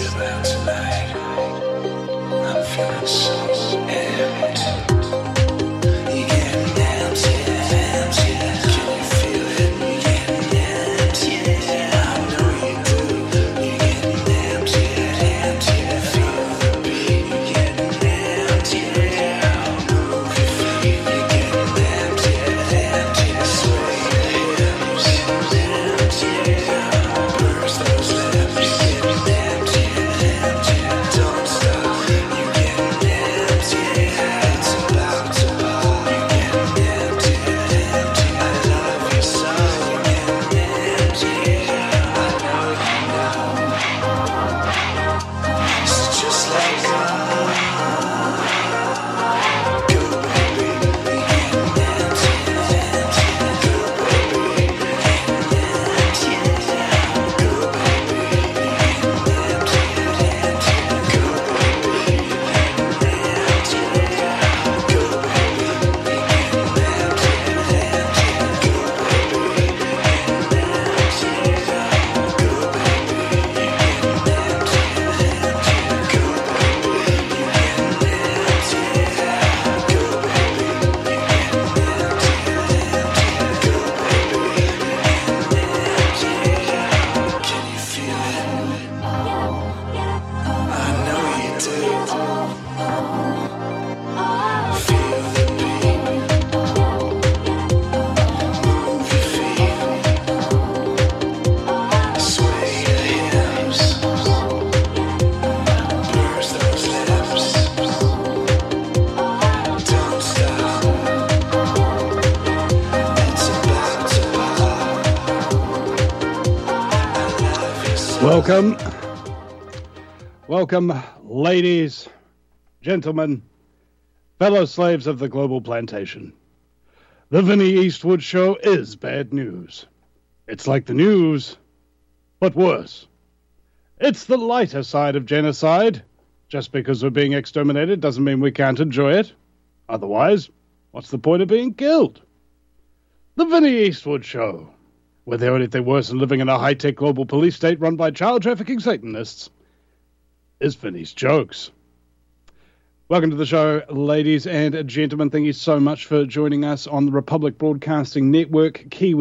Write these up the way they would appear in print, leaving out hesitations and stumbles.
Welcome, ladies, gentlemen, fellow slaves of the global plantation. The Vinnie Eastwood Show is bad news. It's like the news, but worse. It's the lighter side of genocide. Just because we're being exterminated doesn't mean we can't enjoy it. Otherwise, what's the point of being killed? The Vinnie Eastwood Show, where the only thing worse than living in a high-tech global police state run by child-trafficking Satanists is Vinnie's jokes. Welcome to the show, ladies and gentlemen. Thank you so much for joining us on the Republic Broadcasting Network,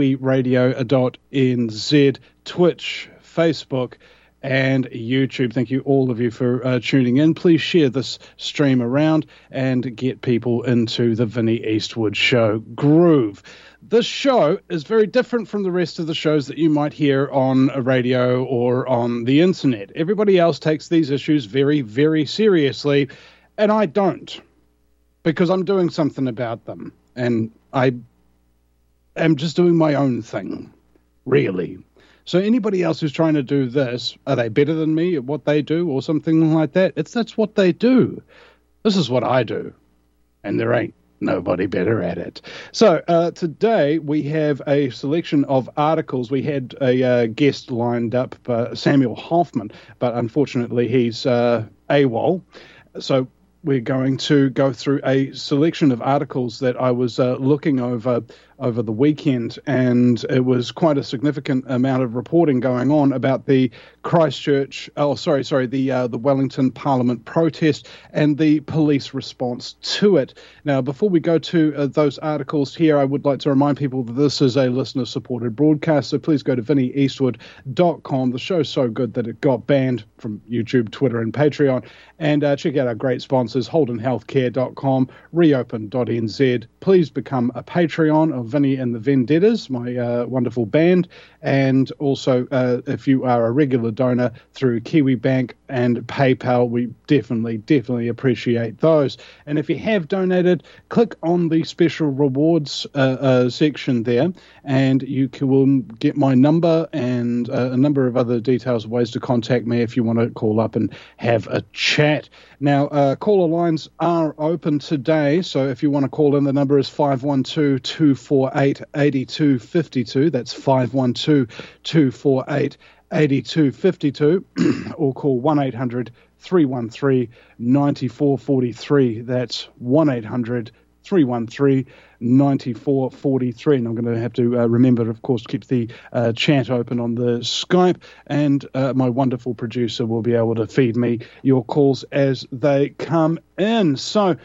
KiwiRadio.nz, Twitch, Facebook, and YouTube. Thank you, all of you, for tuning in. Please share this stream around and get people into the Vinnie Eastwood Show groove. This show is very different from the rest of the shows that you might hear on a radio or on the internet. Everybody else takes these issues very, very seriously, and I don't, because I'm doing something about them, and I am just doing my own thing, really. So anybody else who's trying to do this, are they better than me at what they do or something like that? That's what they do. This is what I do, and there ain't nobody better at it. So today we have a selection of articles. We had a guest lined up, Samuel Hoffman, but unfortunately he's AWOL. So we're going to go through a selection of articles that I was looking over the weekend, and it was quite a significant amount of reporting going on about the the Wellington Parliament protest and the police response to it. Now, before we go to those articles here, I would like to remind people that this is a listener-supported broadcast, so please go to VinnieEastwood.com. The show's so good that it got banned from YouTube, Twitter, and Patreon. And check out our great sponsors, HoldenHealthcare.com, Reopen.nz. Please become a Patreon of Vinnie and the Vendettas, my wonderful band. And also, if you are a regular donor through Kiwi Bank and PayPal, we definitely appreciate those. And if you have donated, click on the special rewards section there, and you will get my number and a number of other details, ways to contact me if you want to call up and have a chat. Now, caller lines are open today, so if you want to call in, the number is 512-248-8252. That's 512-248-8252, or call 1-800-313-9443. That's 1-800-313-9443. 9443. And I'm going to have to remember, of course, to keep the chat open on the Skype, and my wonderful producer will be able to feed me your calls as they come in. So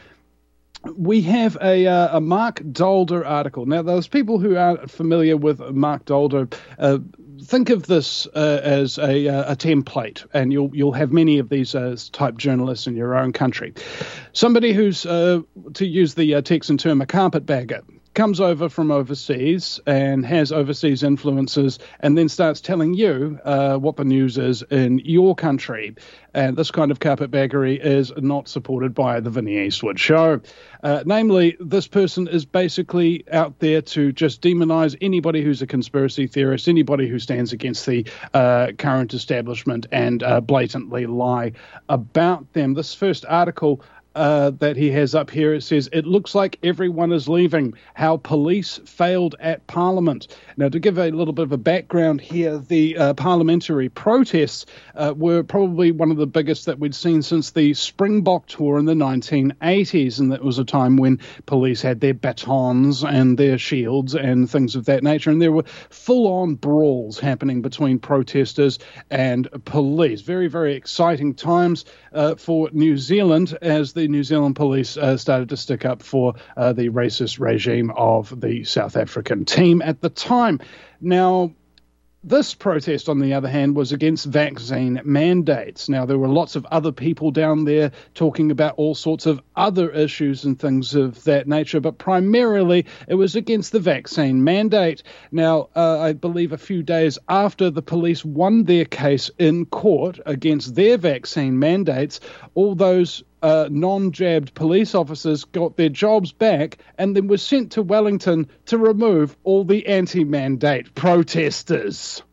we have a Mark Dolder article. Now, those people who aren't familiar with Mark Dolder, think of this as a template, and you'll have many of these type journalists in your own country. Somebody who's, to use the Texan term, a carpetbagger, comes over from overseas and has overseas influences, and then starts telling you what the news is in your country. And this kind of carpetbaggery is not supported by the Vinnie Eastwood Show. Namely, this person is basically out there to just demonize anybody who's a conspiracy theorist, anybody who stands against the current establishment, and blatantly lie about them. This first article that he has up here, it says, "It looks like everyone is leaving. How police failed at Parliament." Now, to give a little bit of a background here, the parliamentary protests were probably one of the biggest that we'd seen since the Springbok tour in the 1980s, and that was a time when police had their batons and their shields and things of that nature, and there were full-on brawls happening between protesters and police. Very, very exciting times for New Zealand, as the New Zealand police started to stick up for the racist regime of the South African team at the time. Now, this protest, on the other hand, was against vaccine mandates. Now, there were lots of other people down there talking about all sorts of other issues and things of that nature, but primarily it was against the vaccine mandate. Now, I believe a few days after the police won their case in court against their vaccine mandates, all those non-jabbed police officers got their jobs back and then were sent to Wellington to remove all the anti-mandate protesters.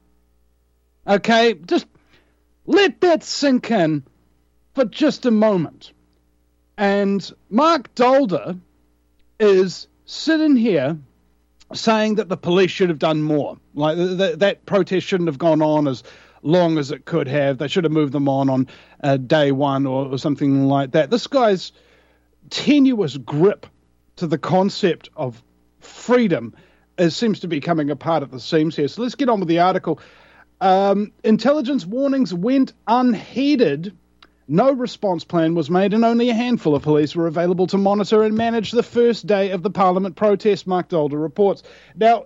Okay, just let that sink in for just a moment. And Mark Dolder is sitting here saying that the police should have done more. Like that protest shouldn't have gone on as long as it could have. They should have moved them on day one or something like that. This guy's tenuous grip to the concept of freedom seems to be coming apart at the seams here. So let's get on with the article. Intelligence warnings went unheeded. No response plan was made, and only a handful of police were available to monitor and manage the first day of the Parliament protest, Mark Dolder reports. Now,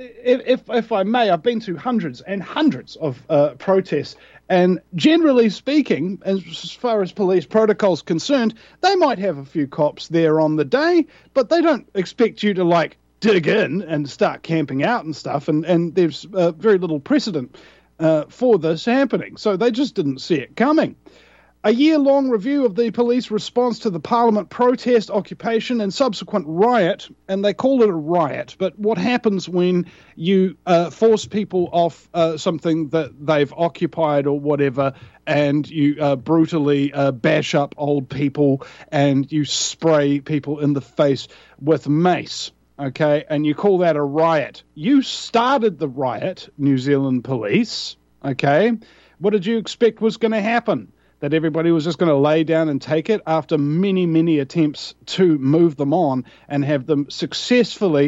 if I may, I've been to hundreds and hundreds of protests, and generally speaking, as far as police protocol's concerned, they might have a few cops there on the day, but they don't expect you to, dig in and start camping out and stuff, and there's very little precedent for this happening, so they just didn't see it coming. A year-long review of the police response to the Parliament protest, occupation and subsequent riot, and they call it a riot, but what happens when you force people off something that they've occupied or whatever, and you brutally bash up old people and you spray people in the face with mace, okay, and you call that a riot. You started the riot, New Zealand police, okay? What did you expect was going to happen? That everybody was just going to lay down and take it after many, many attempts to move them on and have them successfully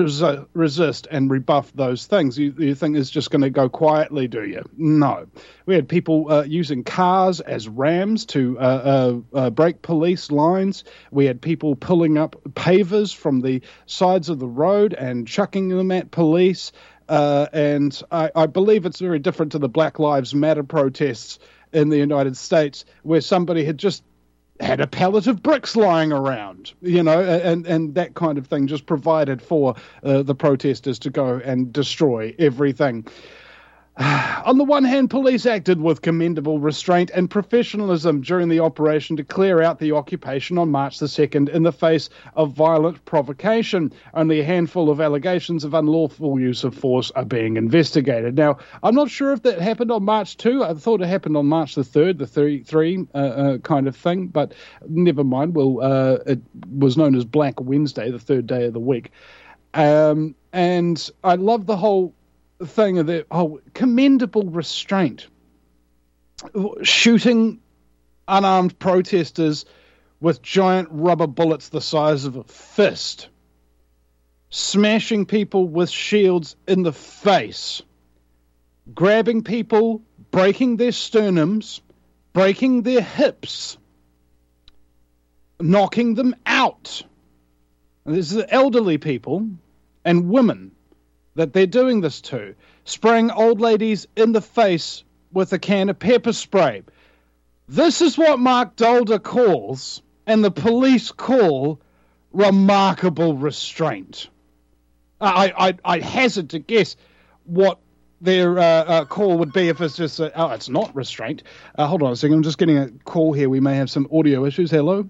resist and rebuff those things. You think it's just going to go quietly, do you? No. We had people using cars as rams to break police lines. We had people pulling up pavers from the sides of the road and chucking them at police. And I believe it's very different to the Black Lives Matter protests in the United States, where somebody had just had a pallet of bricks lying around, and that kind of thing just provided for the protesters to go and destroy everything. On the one hand, police acted with commendable restraint and professionalism during the operation to clear out the occupation on March the 2nd in the face of violent provocation. Only a handful of allegations of unlawful use of force are being investigated. Now, I'm not sure if that happened on March 2. I thought it happened on March the 3rd, the 3 kind of thing, but never mind. Well, it was known as Black Wednesday, the third day of the week. And I love the whole thing of the commendable restraint, shooting unarmed protesters with giant rubber bullets the size of a fist. smashing people with shields in the face, grabbing people, breaking their sternums, breaking their hips, knocking them out. And this is elderly people and women that they're doing this to, spraying old ladies in the face with a can of pepper spray. This is what Mark Dolder calls, and the police call, remarkable restraint. I'd hazard to guess what their call would be if it's just, it's not restraint. Hold on a second, I'm just getting a call here. We may have some audio issues. Hello?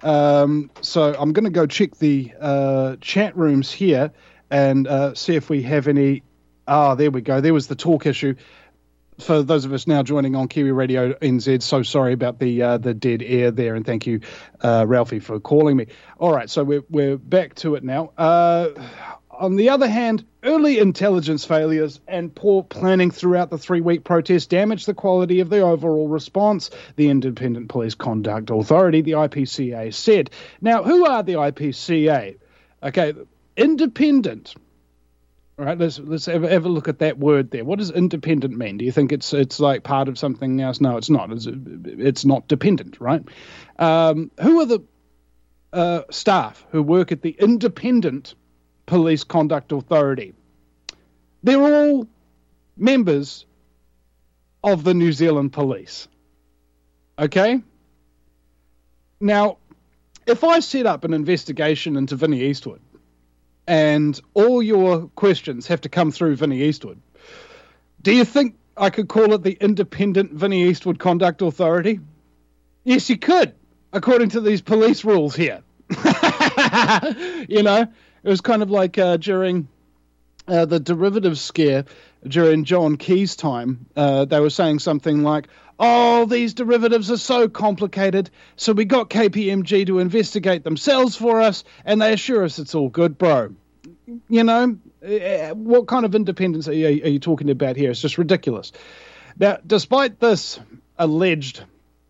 So I'm going to go check the chat rooms here and see if we have any. There we go. There was the talk issue. For those of us now joining on Kiwi Radio NZ, so sorry about the dead air there, and thank you, Ralphie, for calling me. All right, so we're back to it now. On the other hand, early intelligence failures and poor planning throughout the 3-week protest damaged the quality of the overall response, the Independent Police Conduct Authority, the IPCA, said. Now, who are the IPCA? Okay, independent. All right, let's have a look at that word there. What does independent mean? Do you think it's like part of something else? No, it's not. It's not dependent, right? Who are the staff who work at the Independent Police Conduct Authority? They're all members of the New Zealand Police. Okay? Now, if I set up an investigation into Vinnie Eastwood, and all your questions have to come through Vinnie Eastwood, do you think I could call it the Independent Vinnie Eastwood Conduct Authority? Yes, you could, according to these police rules here. You know, it was kind of like during the derivative scare during John Key's time. They were saying something like, oh, these derivatives are so complicated, so we got KPMG to investigate themselves for us, and they assure us it's all good, bro. You know, what kind of independence are you talking about here? It's just ridiculous. Now, despite this alleged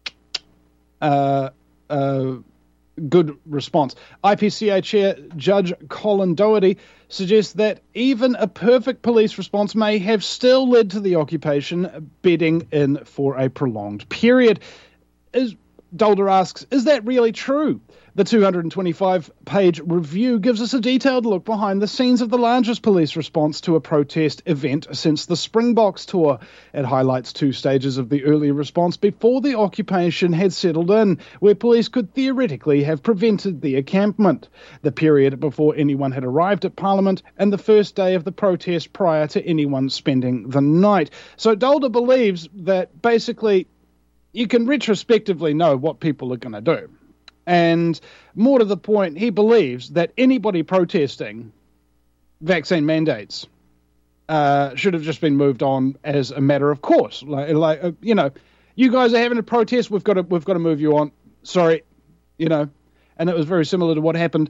good response, IPCA Chair Judge Colin Doherty suggests that even a perfect police response may have still led to the occupation bedding in for a prolonged period. Dolder asks, is that really true? The 225-page review gives us a detailed look behind the scenes of the largest police response to a protest event since the Springboks tour. It highlights 2 stages of the early response before the occupation had settled in, where police could theoretically have prevented the encampment, the period before anyone had arrived at Parliament, and the first day of the protest prior to anyone spending the night. So Dolder believes that basically you can retrospectively know what people are going to do. And more to the point, he believes that anybody protesting vaccine mandates should have just been moved on as a matter of course. Like you know, you guys are having a protest, we've got to move you on. Sorry, you know. And it was very similar to what happened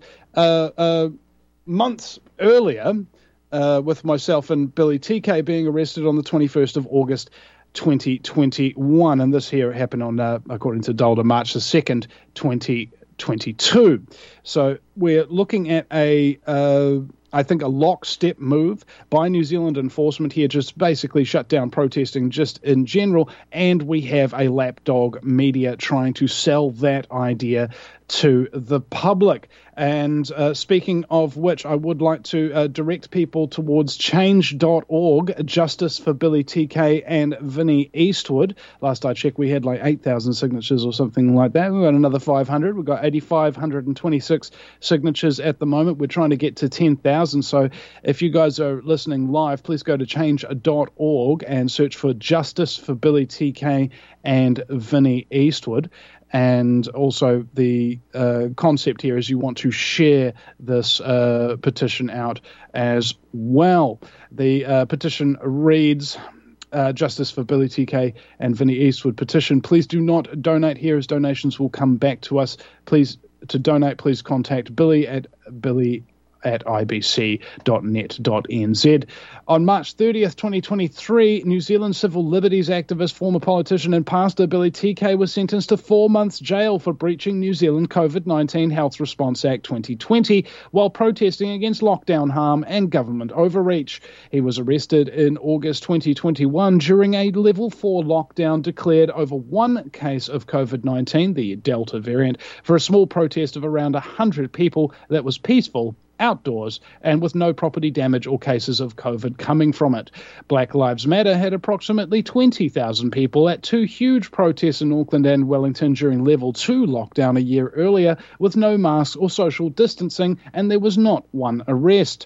months earlier with myself and Billy TK being arrested on the 21st of August 2021, and this here happened on, according to Dolder, March the 2nd, 2022. So we're looking at I think a lockstep move by New Zealand enforcement here, just basically shut down protesting just in general, and we have a lapdog media trying to sell that idea to the public. And speaking of which, I would like to direct people towards change.org, Justice for Billy TK and Vinnie Eastwood. Last I checked, we had like 8,000 signatures or something like that. We've got another 500. We've got 8,526 signatures at the moment. We're trying to get to 10,000. So if you guys are listening live, please go to change.org and search for Justice for Billy TK and Vinnie Eastwood. And also the concept here is you want to share this petition out as well. The petition reads, Justice for Billy TK and Vinnie Eastwood petition. Please do not donate here as donations will come back to us. To donate, please contact Billy at Billy at ibc.net.nz. On March 30th, 2023, New Zealand civil liberties activist, former politician and pastor Billy TK was sentenced to 4 months jail for breaching New Zealand COVID-19 Health Response Act 2020 while protesting against lockdown harm and government overreach. He was arrested in August 2021 during a level 4 lockdown declared over one case of COVID-19, the Delta variant, for a small protest of around 100 people that was peaceful, outdoors, and with no property damage or cases of COVID coming from it. Black Lives Matter had approximately 20,000 people at two huge protests in Auckland and Wellington during level 2 lockdown a year earlier, with no masks or social distancing, and there was not one arrest.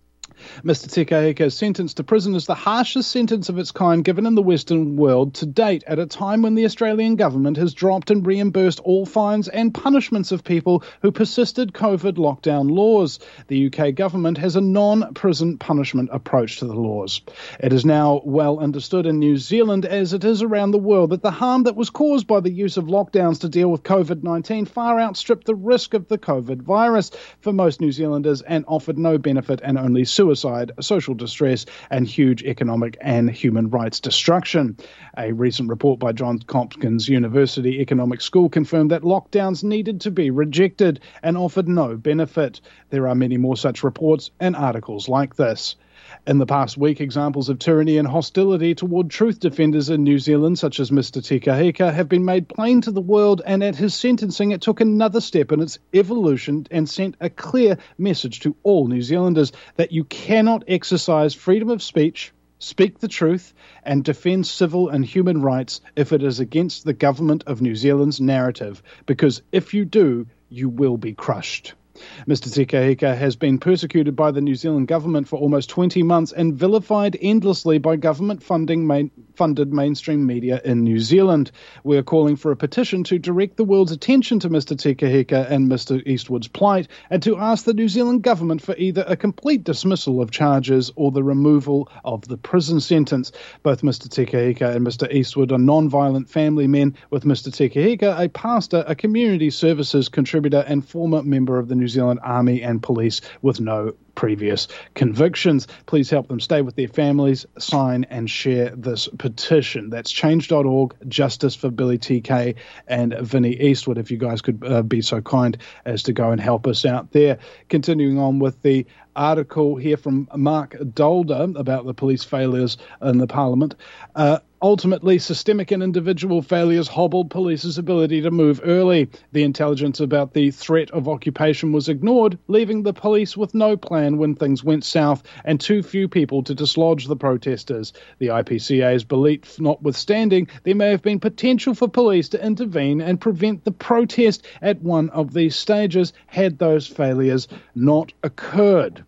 Mr. Tekahika's sentence to prison is the harshest sentence of its kind given in the Western world to date, at a time when the Australian government has dropped and reimbursed all fines and punishments of people who persisted COVID lockdown laws. The UK government has a non-prison punishment approach to the laws. It is now well understood in New Zealand, as it is around the world, that the harm that was caused by the use of lockdowns to deal with COVID-19 far outstripped the risk of the COVID virus for most New Zealanders and offered no benefit and only suicide, social distress, and huge economic and human rights destruction. A recent report by Johns Hopkins University Economics School confirmed that lockdowns needed to be rejected and offered no benefit. There are many more such reports and articles like this. In the past week, examples of tyranny and hostility toward truth defenders in New Zealand, such as Mr. Tekahika, have been made plain to the world, and at his sentencing it took another step in its evolution and sent a clear message to all New Zealanders that you cannot exercise freedom of speech, speak the truth, and defend civil and human rights if it is against the government of New Zealand's narrative, because if you do, you will be crushed. Mr. Tekahika has been persecuted by the New Zealand government for almost 20 months and vilified endlessly by government-funded mainstream media in New Zealand. We are calling for a petition to direct the world's attention to Mr. Tekahika and Mr. Eastwood's plight, and to ask the New Zealand government for either a complete dismissal of charges or the removal of the prison sentence. Both Mr. Tekahika and Mr. Eastwood are non-violent family men, with Mr. Tekahika a pastor, a community services contributor, and former member of the New Zealand Army and Police with no previous convictions. Please help them stay with their families, sign and share this petition. That's change.org, Justice for Billy TK and Vinnie Eastwood, if you guys could be so kind as to go and help us out there. Continuing on with the article here from Mark Dolder about the police failures in the Parliament. Ultimately, systemic and individual failures hobbled police's ability to move early. The intelligence about the threat of occupation was ignored, leaving the police with no plan when things went south and too few people to dislodge the protesters. The IPCA's belief notwithstanding, there may have been potential for police to intervene and prevent the protest at one of these stages had those failures not occurred.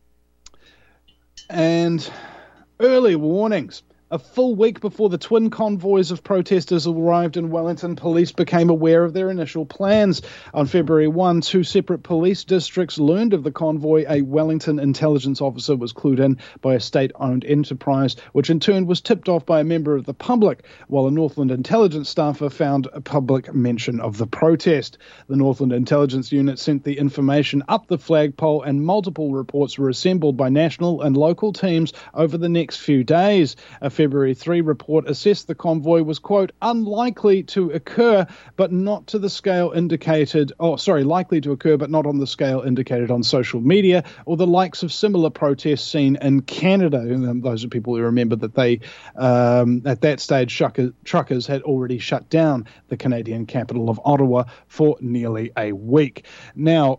And early warnings. A full week before the twin convoys of protesters arrived in Wellington, police became aware of their initial plans. On February 1, two separate police districts learned of the convoy. A Wellington intelligence officer was clued in by a state-owned enterprise, which in turn was tipped off by a member of the public, while a Northland intelligence staffer found a public mention of the protest. The Northland Intelligence Unit sent the information up the flagpole, and multiple reports were assembled by national and local teams over the next few days. A February 3 report assessed the convoy was, quote, unlikely to occur, but not to the scale indicated, likely to occur, but not on the scale indicated on social media, or the likes of similar protests seen in Canada. And those are people who remember that they, at that stage, truckers had already shut down the Canadian capital of Ottawa for nearly a week. Now,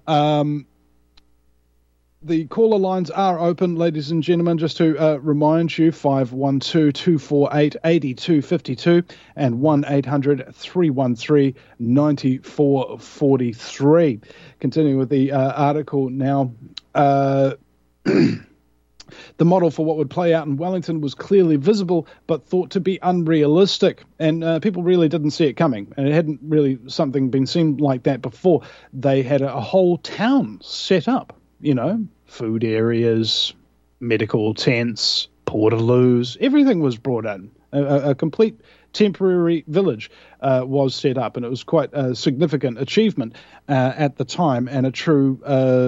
the caller lines are open, ladies and gentlemen. Just to remind you, 512-248-8252 and 1-800-313-9443. Continuing with the article now. The model for what would play out in Wellington was clearly visible, but thought to be unrealistic. And people really didn't see it coming. And it hadn't really been seen like that before. They had a whole town set up, food areas, medical tents, portaloos, everything was brought in. A complete temporary village was set up, and it was quite a significant achievement at the time, and a true,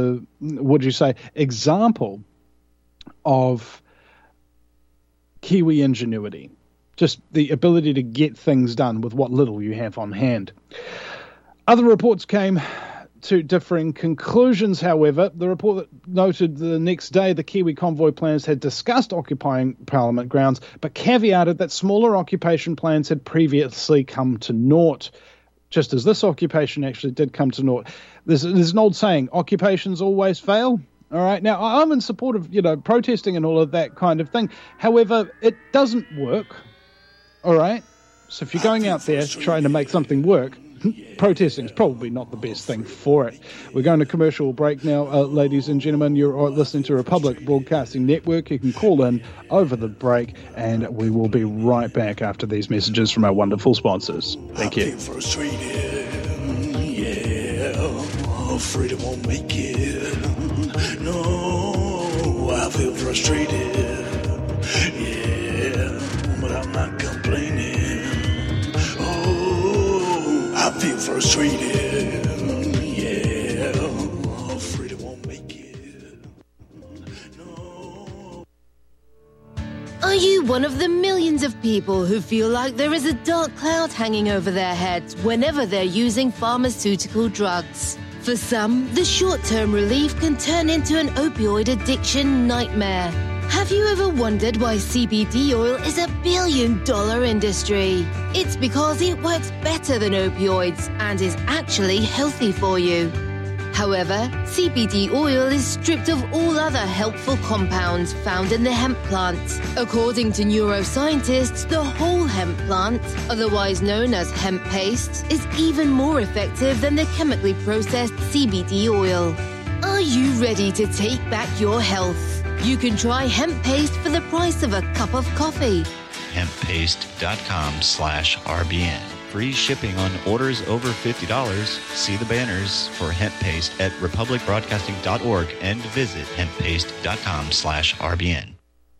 example of Kiwi ingenuity. Just the ability to get things done with what little you have on hand. Other reports came to differing conclusions, however. The report that noted the next day the Kiwi convoy planners had discussed occupying Parliament grounds, but caveated that smaller occupation plans had previously come to naught, just as this occupation actually did come to naught. There's an old saying, occupations always fail. All right. Now, I'm in support of, protesting and all of that kind of thing. However, it doesn't work. All right. So if you're going out there trying to make something work, protesting is probably not the best thing for it. We're going to commercial break now, ladies and gentlemen. You're listening to Republic Broadcasting Network. You can call in over the break, and we will be right back after these messages from our wonderful sponsors. Thank you. Freedom won't make it. No, I feel frustrated. Yeah, but I'm not complaining. Oh, I feel frustrated. Yeah, freedom won't make it. No. Are you one of the millions of people who feel like there is a dark cloud hanging over their heads whenever they're using pharmaceutical drugs? For some, the short-term relief can turn into an opioid addiction nightmare. Have you ever wondered why CBD oil is a billion-dollar industry? It's because it works better than opioids and is actually healthy for you. However, CBD oil is stripped of all other helpful compounds found in the hemp plant. According to neuroscientists, the whole hemp plant, otherwise known as hemp paste, is even more effective than the chemically processed CBD oil. Are you ready to take back your health? You can try hemp paste for the price of a cup of coffee. Hemppaste.com/RBN. Free shipping on orders over $50. See the banners for hemp paste at republicbroadcasting.org and visit hemppaste.com/RBN.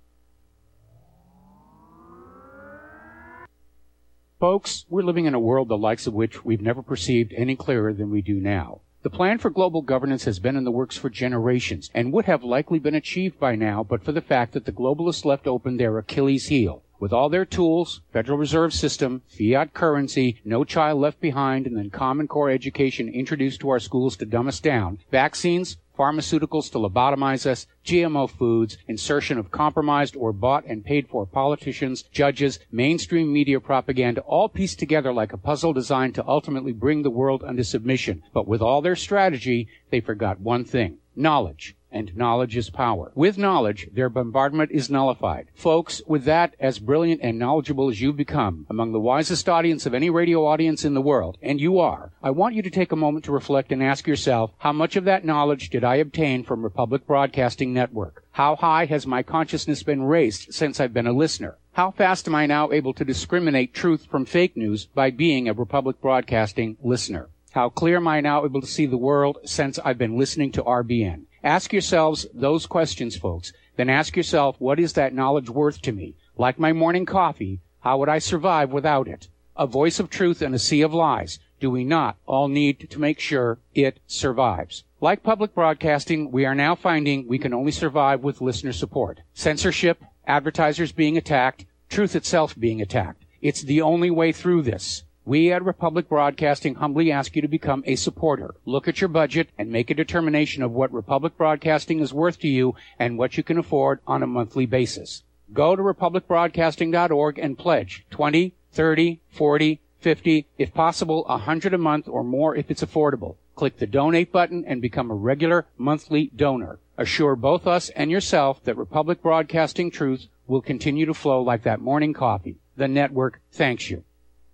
Folks, we're living in a world the likes of which we've never perceived any clearer than we do now. The plan for global governance has been in the works for generations and would have likely been achieved by now but for the fact that the globalists left open their Achilles heel. With all their tools, Federal Reserve System, fiat currency, no child left behind, and then Common Core education introduced to our schools to dumb us down, vaccines, pharmaceuticals to lobotomize us, GMO foods, insertion of compromised or bought and paid for politicians, judges, mainstream media propaganda, all pieced together like a puzzle designed to ultimately bring the world under submission. But with all their strategy, they forgot one thing: knowledge. And knowledge is power. With knowledge, their bombardment is nullified. Folks, with that, as brilliant and knowledgeable as you've become, among the wisest audience of any radio audience in the world, and you are, I want you to take a moment to reflect and ask yourself, how much of that knowledge did I obtain from Republic Broadcasting Network? How high has my consciousness been raised since I've been a listener? How fast am I now able to discriminate truth from fake news by being a Republic Broadcasting listener? How clear am I now able to see the world since I've been listening to RBN? Ask yourselves those questions, folks. Then ask yourself, what is that knowledge worth to me? Like my morning coffee, how would I survive without it? A voice of truth in a sea of lies. Do we not all need to make sure it survives? Like public broadcasting, we are now finding we can only survive with listener support. Censorship, advertisers being attacked, truth itself being attacked. It's the only way through this. We at Republic Broadcasting humbly ask you to become a supporter. Look at your budget and make a determination of what Republic Broadcasting is worth to you and what you can afford on a monthly basis. Go to republicbroadcasting.org and pledge $20, $30, $40, $50, if possible, $100 a month or more if it's affordable. Click the donate button and become a regular monthly donor. Assure both us and yourself that Republic Broadcasting truth will continue to flow like that morning coffee. The network thanks you.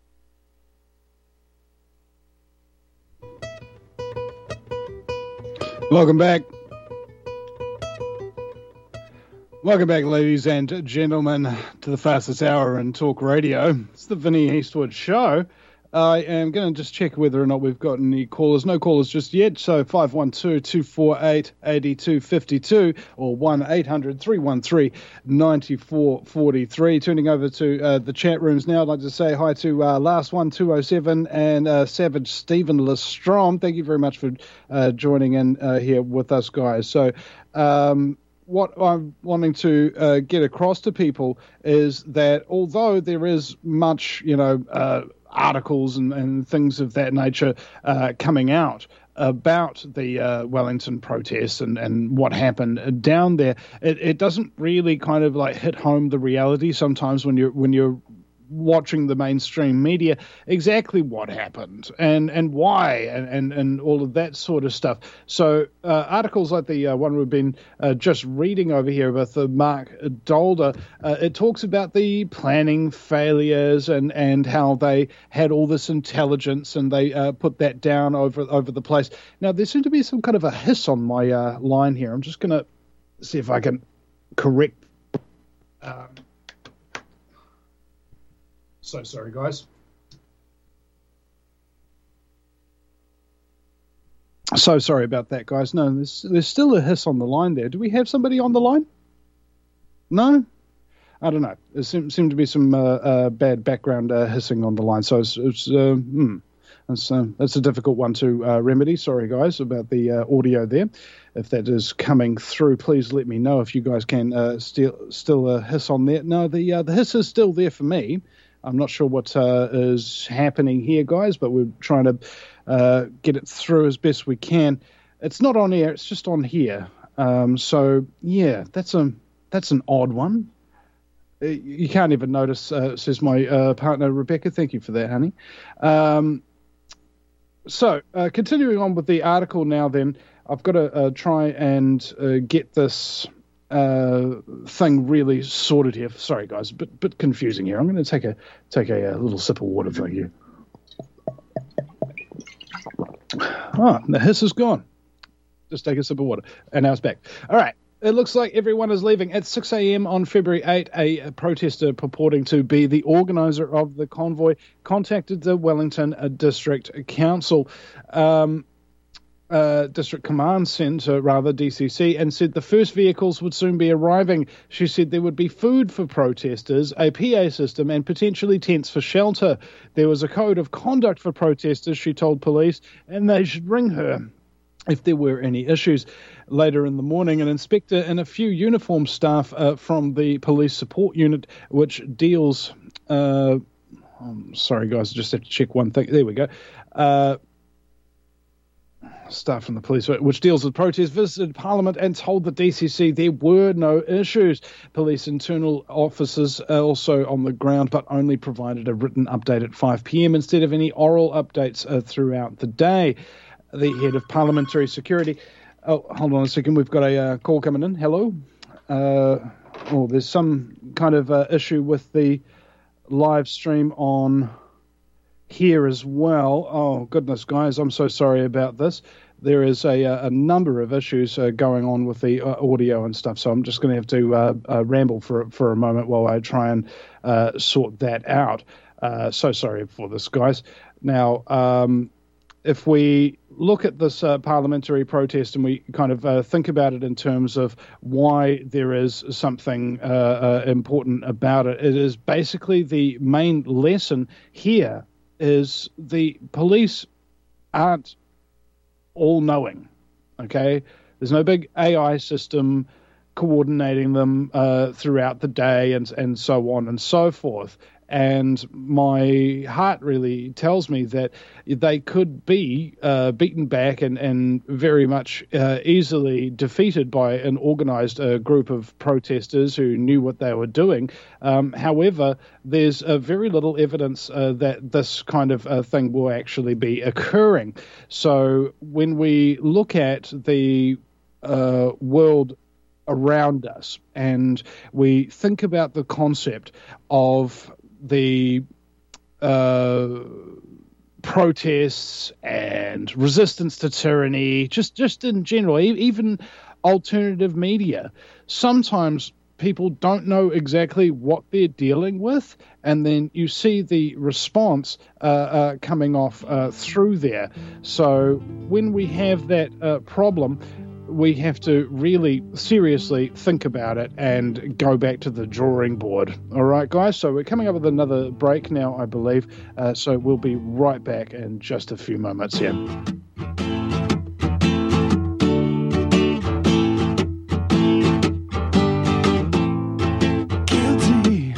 Welcome back. Welcome back, ladies and gentlemen, to the fastest hour in talk radio. It's the Vinnie Eastwood Show. I am going to just check whether or not we've got any callers. No callers just yet, so 512-248-8252 or 1-800-313-9443. Turning over to the chat rooms now, I'd like to say hi to Last One 207 and Savage Stephen Lestrom. Thank you very much for joining in here with us, guys. So what I'm wanting to get across to people is that although there is much, articles and things of that nature coming out about the Wellington protests and what happened down there, it doesn't really kind of like hit home the reality sometimes when you're watching the mainstream media exactly what happened and why and all of that sort of stuff. So articles like the one we've been just reading over here with Mark Dolder, it talks about the planning failures and how they had all this intelligence and they put that down over the place. Now there seemed to be some kind of a hiss on my line here. I'm just going to see if I can correct. So sorry, guys. So sorry about that, guys. No, there's still a hiss on the line there. Do we have somebody on the line? No? I don't know. There seemed to be some bad background hissing on the line. So that's a difficult one to remedy. Sorry, guys, about the audio there. If that is coming through, please let me know if you guys can still hiss on there. No, the hiss is still there for me. I'm not sure what is happening here, guys, but we're trying to get it through as best we can. It's not on air; it's just on here. So yeah, that's an odd one. You can't even notice, says my partner Rebecca. Thank you for that, honey. So continuing on with the article now, then I've got to try and get this thing really sorted here. Sorry, guys, a bit confusing here. I'm going to take a little sip of water for you. The hiss is gone. Just take a sip of water, and now it's back. All right. It looks like everyone is leaving. At 6 a.m. on February 8, a protester purporting to be the organizer of the convoy contacted the Wellington District Council. District Command Centre, DCC, and said the first vehicles would soon be arriving. She said there would be food for protesters, a PA system, and potentially tents for shelter. There was a code of conduct for protesters, she told police, and they should ring her if there were any issues. Later in the morning, an inspector and a few uniformed staff from the police support unit, which deals... sorry, guys, I just have to check one thing. There we go. Staff from the police, which deals with protests, visited Parliament and told the DCC there were no issues. Police internal officers also on the ground, but only provided a written update at 5 p.m. instead of any oral updates throughout the day. The head of parliamentary security... Oh, hold on a second. We've got a call coming in. Hello? There's some kind of issue with the live stream on here as well. Oh, goodness, guys. I'm so sorry about this. There is a number of issues going on with the audio and stuff, so I'm just going to have to ramble for a moment while I try and sort that out. So sorry for this, guys. Now, if we look at this parliamentary protest and we kind of think about it in terms of why there is something important about it, it is basically the main lesson here is the police aren't all-knowing, okay? There's no big AI system coordinating them throughout the day and so on and so forth. And my heart really tells me that they could be beaten back and very much easily defeated by an organized group of protesters who knew what they were doing. However, there's very little evidence that this kind of thing will actually be occurring. So when we look at the world around us and we think about the concept of the protests and resistance to tyranny, just in general, even alternative media, sometimes people don't know exactly what they're dealing with, and then you see the response coming off through there. So when we have that problem, we have to really seriously think about it and go back to the drawing board. All right, guys? So we're coming up with another break now, I believe. So we'll be right back in just a few moments here. Guilty.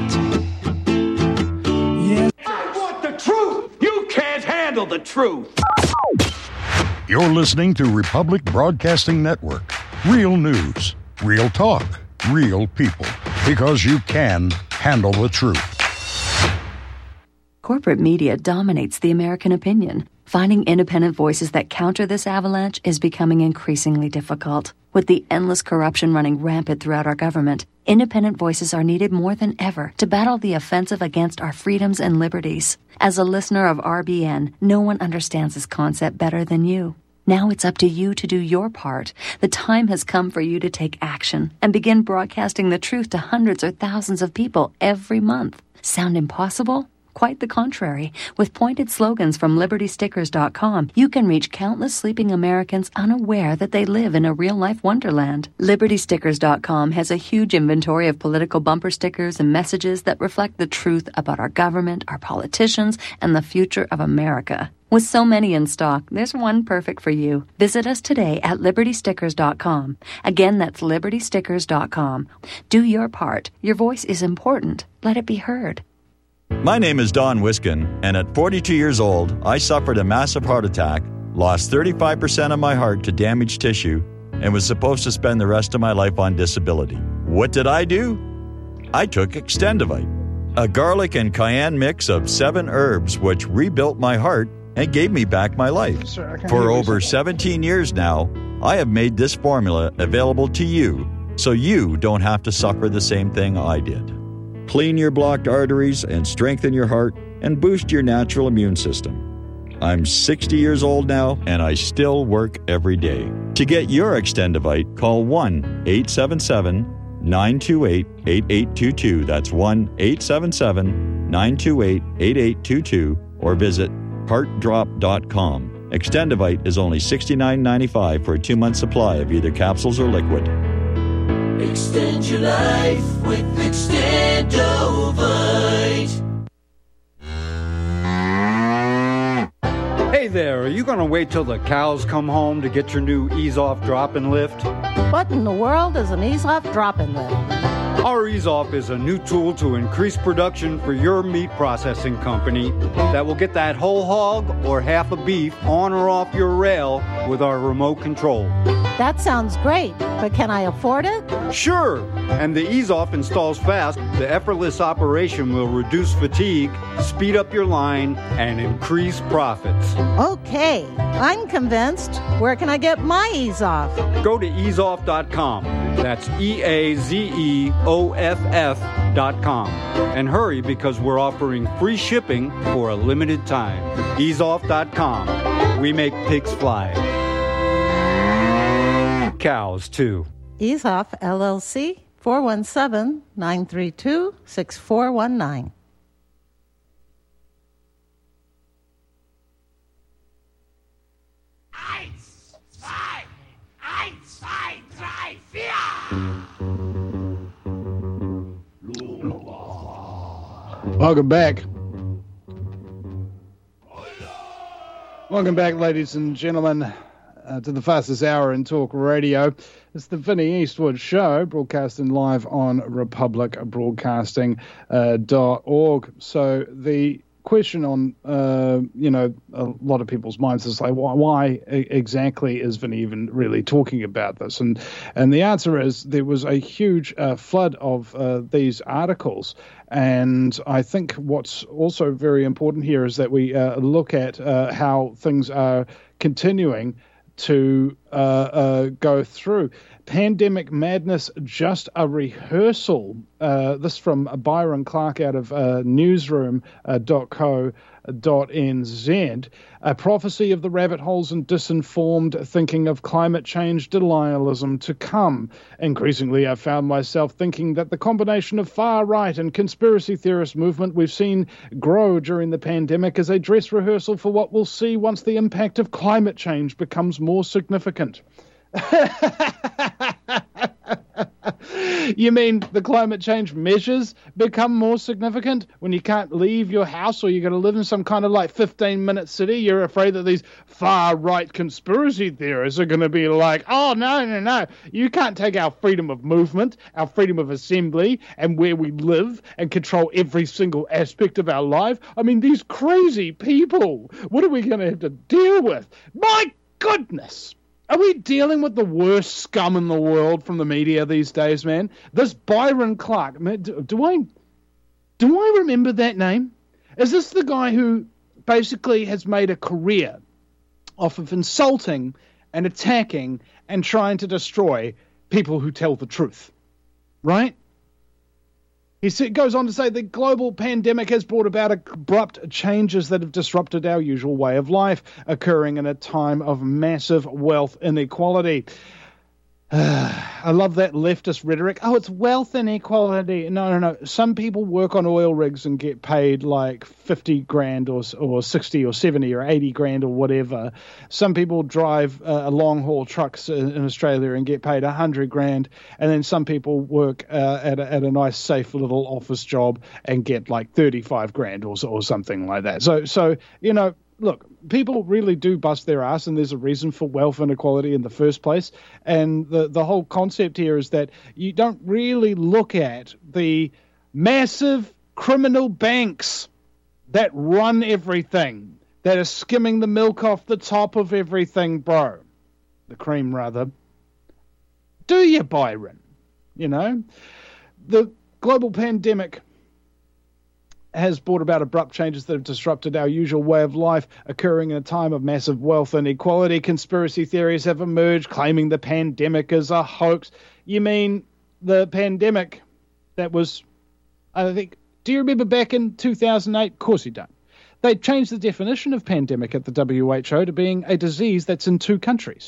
Yeah. I want the truth! You can't handle the truth! You're listening to Republic Broadcasting Network. Real news, real talk, real people. Because you can handle the truth. Corporate media dominates the American opinion. Finding independent voices that counter this avalanche is becoming increasingly difficult. With the endless corruption running rampant throughout our government, independent voices are needed more than ever to battle the offensive against our freedoms and liberties. As a listener of RBN, no one understands this concept better than you. Now it's up to you to do your part. The time has come for you to take action and begin broadcasting the truth to hundreds or thousands of people every month. Sound impossible? Quite the contrary. With pointed slogans from LibertyStickers.com, you can reach countless sleeping Americans unaware that they live in a real-life wonderland. LibertyStickers.com has a huge inventory of political bumper stickers and messages that reflect the truth about our government, our politicians, and the future of America. With so many in stock, there's one perfect for you. Visit us today at LibertyStickers.com. Again, that's LibertyStickers.com. Do your part. Your voice is important. Let it be heard. My name is Don Wiskin, and at 42 years old, I suffered a massive heart attack, lost 35% of my heart to damaged tissue, and was supposed to spend the rest of my life on disability. What did I do? I took Extendivite, a garlic and cayenne mix of 7 herbs which rebuilt my heart and gave me back my life. For over 17 years now, I have made this formula available to you so you don't have to suffer the same thing I did. Clean your blocked arteries and strengthen your heart and boost your natural immune system. I'm 60 years old now, and I still work every day. To get your Extendivite, call 1-877-928-8822. That's 1-877-928-8822, or visit heartdrop.com. Extendivite is only $69.95 for a 2-month supply of either capsules or liquid. Extend your life with Extendovite. Hey there, are you going to wait till the cows come home to get your new Ease-Off Drop-In Lift? What in the world is an Ease-Off Drop-In Lift? Our Ease-Off is a new tool to increase production for your meat processing company that will get that whole hog or half a beef on or off your rail with our remote control. That sounds great, but can I afford it? Sure, and the Ease-Off installs fast. The effortless operation will reduce fatigue, speed up your line, and increase profits. Okay, I'm convinced. Where can I get my Ease-Off? Go to easeoff.com. That's EAZEOFF.com. And hurry, because we're offering free shipping for a limited time. Easeoff.com. We make pigs fly. Cows, too. Ease-Off, LLC, 417-932-6419. Welcome back. Welcome back, ladies and gentlemen, to the fastest hour in talk radio. It's the Vinnie Eastwood Show, broadcasting live on republicbroadcasting.org. So the question on, a lot of people's minds is like, why exactly is Vinnie even really talking about this? And the answer is there was a huge flood of these articles. And I think what's also very important here is that we look at how things are continuing to go through. Pandemic madness, just a rehearsal. This from Byron Clark out of newsroom.co.uk. A prophecy of the rabbit holes and disinformed thinking of climate change denialism to come. Increasingly, I've found myself thinking that the combination of far-right and conspiracy theorist movement we've seen grow during the pandemic is a dress rehearsal for what we'll see once the impact of climate change becomes more significant. You mean the climate change measures become more significant when you can't leave your house or you're going to live in some kind of like 15-minute city? You're afraid that these far-right conspiracy theorists are going to be like, oh, no. You can't take our freedom of movement, our freedom of assembly, and where we live and control every single aspect of our life. I mean, these crazy people, what are we going to have to deal with? My goodness! Are we dealing with the worst scum in the world from the media these days, man? This Byron Clark, man, do I remember that name? Is this the guy who basically has made a career off of insulting and attacking and trying to destroy people who tell the truth? Right? He goes on to say the global pandemic has brought about abrupt changes that have disrupted our usual way of life, occurring in a time of massive wealth inequality. I love that leftist rhetoric. Oh, it's wealth inequality. No. Some people work on oil rigs and get paid like 50 grand or 60 or 70 or 80 grand or whatever. Some people drive long haul trucks in Australia and get paid 100 grand. And then some people work at a nice, safe little office job and get like 35 grand or something like that. So you know, look, people really do bust their ass, and there's a reason for wealth inequality in the first place. And the whole concept here is that you don't really look at the massive criminal banks that run everything, that are skimming the milk off the top of everything, bro. The cream, rather. Do you, Byron? You know? The global pandemic has brought about abrupt changes that have disrupted our usual way of life, occurring in a time of massive wealth inequality. Conspiracy theories have emerged, claiming the pandemic is a hoax. You mean the pandemic that was, I think, do you remember back in 2008? Of course you don't. They changed the definition of pandemic at the WHO to being a disease that's in 2 countries.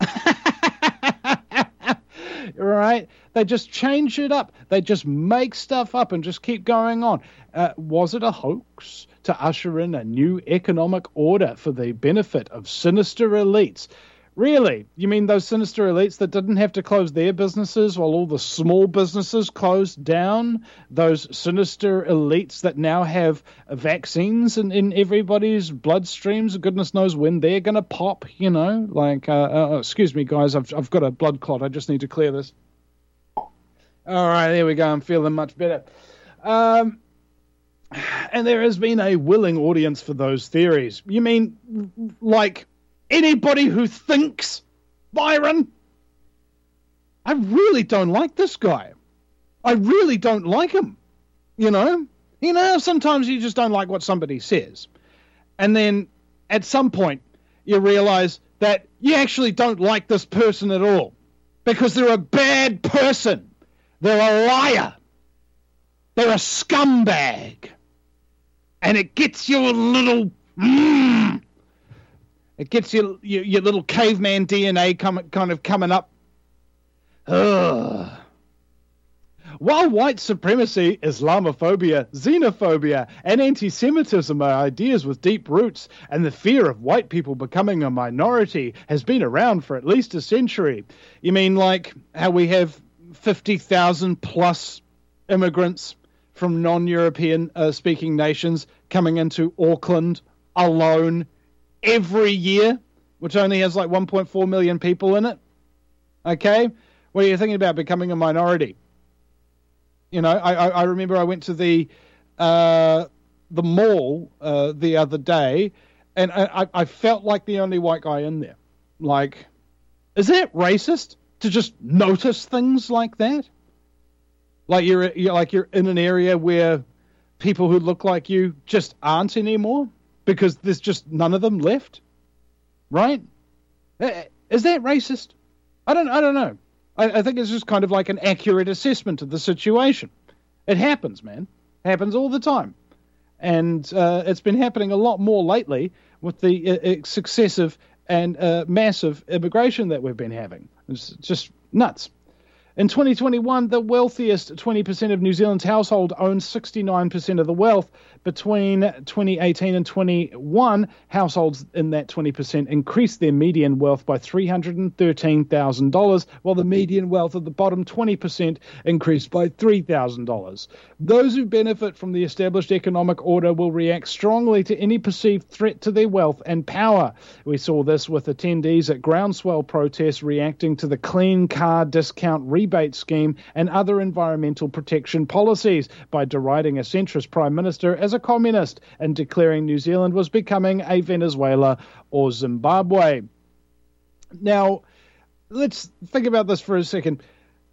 Right? They just change it up. They just make stuff up and just keep going on. Was it a hoax to usher in a new economic order for the benefit of sinister elites? Really? You mean those sinister elites that didn't have to close their businesses while all the small businesses closed down? Those sinister elites that now have vaccines in everybody's bloodstreams? Goodness knows when they're going to pop, you know? Like, excuse me, guys, I've got a blood clot. I just need to clear this. All right, there we go. I'm feeling much better. And there has been a willing audience for those theories. You mean, like, anybody who thinks, Byron? I really don't like this guy. I really don't like him. You know, sometimes you just don't like what somebody says. And then at some point you realize that you actually don't like this person at all because they're a bad person. They're a liar. They're a scumbag. And it gets you a little... It gets your little caveman DNA coming up. Ugh. While white supremacy, Islamophobia, xenophobia, and anti-Semitism are ideas with deep roots, and the fear of white people becoming a minority has been around for at least a century. You mean like how we have 50,000 plus immigrants from non-European speaking nations coming into Auckland alone every year, which only has like 1.4 million people in it? Okay? What are you thinking about becoming a minority? You know, I remember I went to the mall the other day, and I felt like the only white guy in there. Like, is that racist to just notice things like that? Like you're in an area where people who look like you just aren't anymore because there's just none of them left, right? Is that racist? I don't know. I think it's just kind of like an accurate assessment of the situation. It happens, man. It happens all the time. And it's been happening a lot more lately with the successive and massive immigration that we've been having. It's just nuts. In 2021, the wealthiest 20% of New Zealand's household owned 69% of the wealth. Between 2018 and 21, households in that 20% increased their median wealth by $313,000, while the median wealth of the bottom 20% increased by $3,000. Those who benefit from the established economic order will react strongly to any perceived threat to their wealth and power. We saw this with attendees at groundswell protests reacting to the Clean Car Discount Rebate Scheme and other environmental protection policies by deriding a centrist Prime Minister as a communist and declaring New Zealand was becoming a Venezuela or Zimbabwe. Now, let's think about this for a second.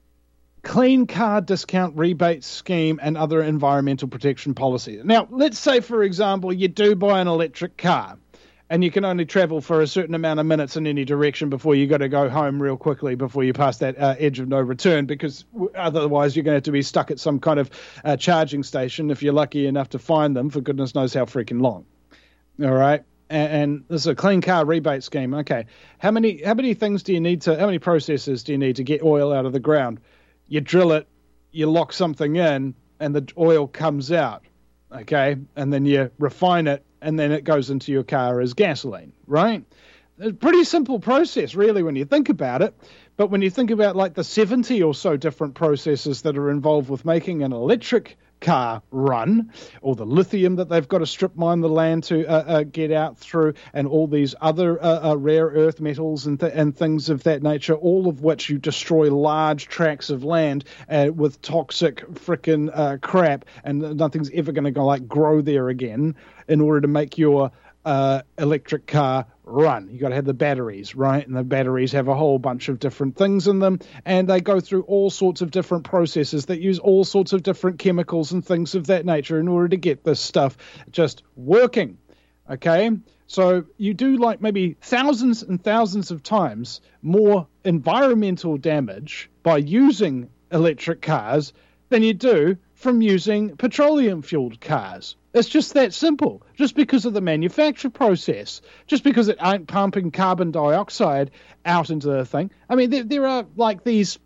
Clean Car Discount Rebate Scheme and other environmental protection policies. Now, let's say, for example, you do buy an electric car and you can only travel for a certain amount of minutes in any direction before you got to go home real quickly before you pass that edge of no return, because otherwise you're going to have to be stuck at some kind of charging station if you're lucky enough to find them for goodness knows how freaking long. All right. And this is a clean car rebate scheme. Okay. How many things do you need to, how many processes do you need to get oil out of the ground? You drill it, you lock something in, and the oil comes out. Okay. And then you refine it, and then it goes into your car as gasoline, right? It's a pretty simple process, really, when you think about it. But when you think about like the 70 or so different processes that are involved with making an electric car run, or the lithium that they've got to strip mine the land to get out through, and all these other rare earth metals and things of that nature, all of which you destroy large tracts of land with toxic frickin' crap, and nothing's ever going to like grow there again in order to make your electric car run. You got to have the batteries, right? And the batteries have a whole bunch of different things in them, and they go through all sorts of different processes that use all sorts of different chemicals and things of that nature in order to get this stuff just working. Okay? So you do like maybe thousands and thousands of times more environmental damage by using electric cars than you do from using petroleum-fueled cars. It's just that simple. Just because of the manufacture process, just because it ain't pumping carbon dioxide out into the thing. I mean, there are like these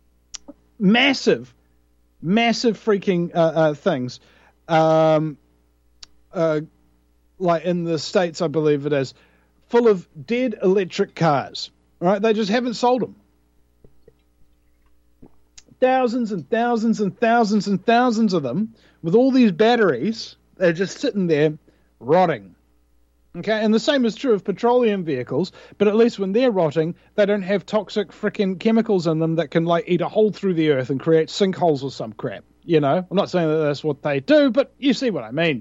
massive freaking things. Like in the States, I believe it is, full of dead electric cars. Right? They just haven't sold them. Thousands and thousands and thousands and thousands of them with all these batteries. They're just sitting there rotting. Okay, and the same is true of petroleum vehicles, but at least when they're rotting, they don't have toxic frickin' chemicals in them that can like eat a hole through the earth and create sinkholes or some crap. You know, I'm not saying that that's what they do, but you see what I mean.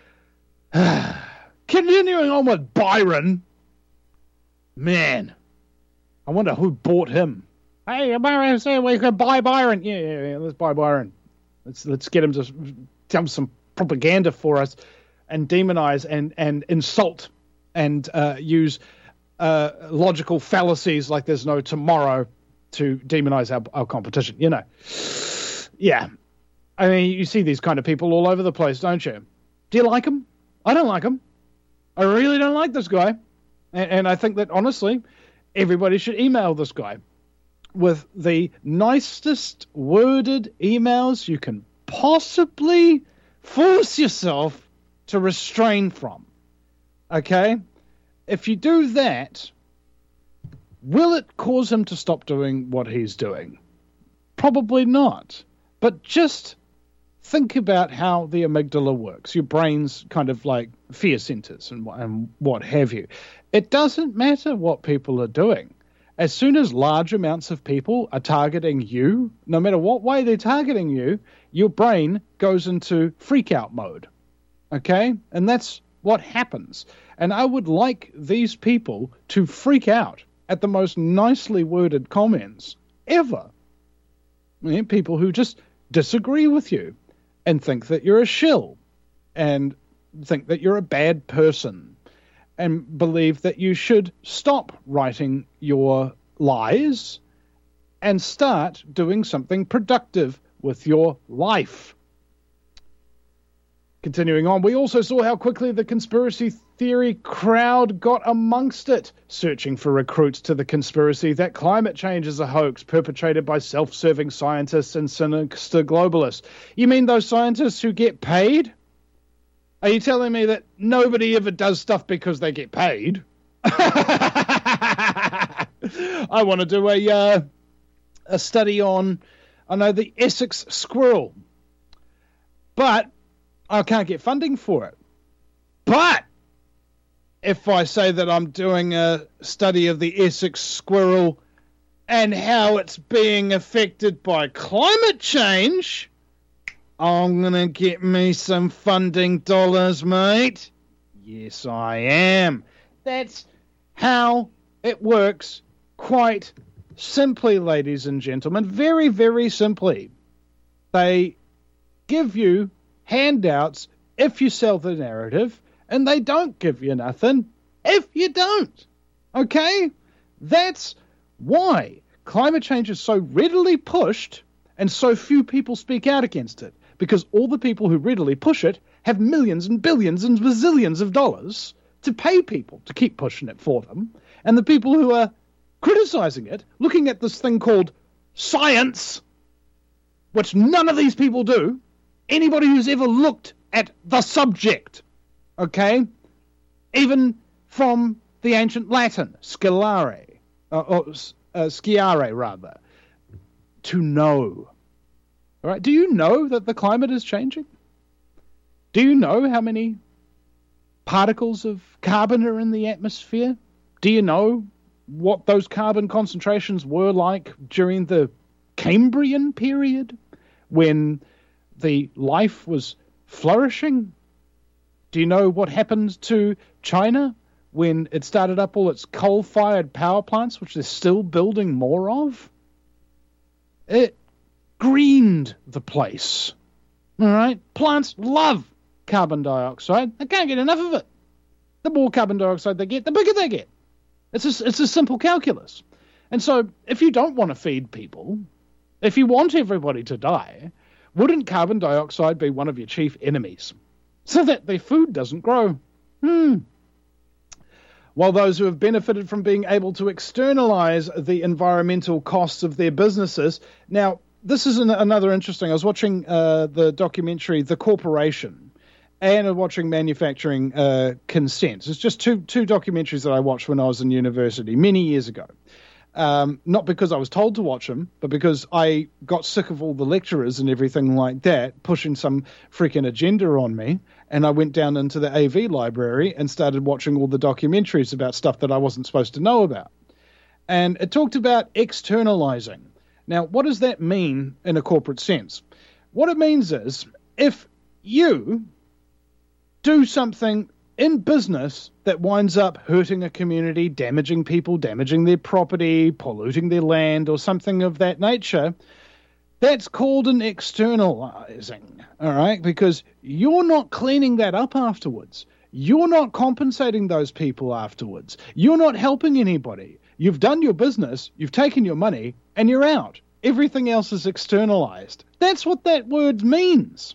Continuing on with Byron. Man, I wonder who bought him. Hey, Byron, say we could buy Byron. Yeah, let's buy Byron. Let's get him to tell some propaganda for us and demonize and insult and use logical fallacies like there's no tomorrow to demonize our competition, you know. Yeah. I mean, you see these kind of people all over the place, don't you? Do you like them? I don't like them. I really don't like this guy. And I think that, honestly, everybody should email this guy with the nicest worded emails you can possibly force yourself to restrain from. Okay? If you do that, will it cause him to stop doing what he's doing? Probably not. But just think about how the amygdala works. Your brain's kind of like fear centers and what have you. It doesn't matter what people are doing. As soon as large amounts of people are targeting you, no matter what way they're targeting you, your brain goes into freak-out mode. Okay? And that's what happens. And I would like these people to freak out at the most nicely worded comments ever. I mean, people who just disagree with you and think that you're a shill and think that you're a bad person and believe that you should stop writing your lies and start doing something productive with your life. Continuing on, we also saw how quickly the conspiracy theory crowd got amongst it, searching for recruits to the conspiracy that climate change is a hoax perpetrated by self-serving scientists and sinister globalists. You mean those scientists who get paid? Are you telling me that nobody ever does stuff because they get paid? I want to do a study on, the Essex squirrel. But I can't get funding for it. But if I say that I'm doing a study of the Essex squirrel and how it's being affected by climate change, I'm going to get me some funding dollars, mate. Yes, I am. That's how it works, quite simply, ladies and gentlemen. Very, very simply. They give you handouts if you sell the narrative, and they don't give you nothing if you don't. Okay? That's why climate change is so readily pushed and so few people speak out against it, because all the people who readily push it have millions and billions and bazillions of dollars to pay people to keep pushing it for them, and the people who are criticizing it, looking at this thing called science, which none of these people do, anybody who's ever looked at the subject, okay, even from the ancient Latin, sciare, rather, to know. All right, do you know that the climate is changing? Do you know how many particles of carbon are in the atmosphere? Do you know what those carbon concentrations were like during the Cambrian period, when the life was flourishing? Do you know what happened to China when it started up all its coal-fired power plants, which they're still building more of? It greened the place. All right? Plants love carbon dioxide. They can't get enough of it. The more carbon dioxide they get, the bigger they get. It's a simple calculus. And so if you don't want to feed people, if you want everybody to die, wouldn't carbon dioxide be one of your chief enemies, so that their food doesn't grow? While those who have benefited from being able to externalize the environmental costs of their businesses. Now, this is another interesting. I was watching the documentary The Corporation, and watching Manufacturing Consent. It's just two documentaries that I watched when I was in university many years ago. Not because I was told to watch them, but because I got sick of all the lecturers and everything like that pushing some freaking agenda on me, and I went down into the AV library and started watching all the documentaries about stuff that I wasn't supposed to know about. And it talked about externalizing. Now, what does that mean in a corporate sense? What it means is, if you do something in business that winds up hurting a community, damaging people, damaging their property, polluting their land, or something of that nature, that's called an externalizing, all right? Because you're not cleaning that up afterwards. You're not compensating those people afterwards. You're not helping anybody. You've done your business, you've taken your money, and you're out. Everything else is externalized. That's what that word means.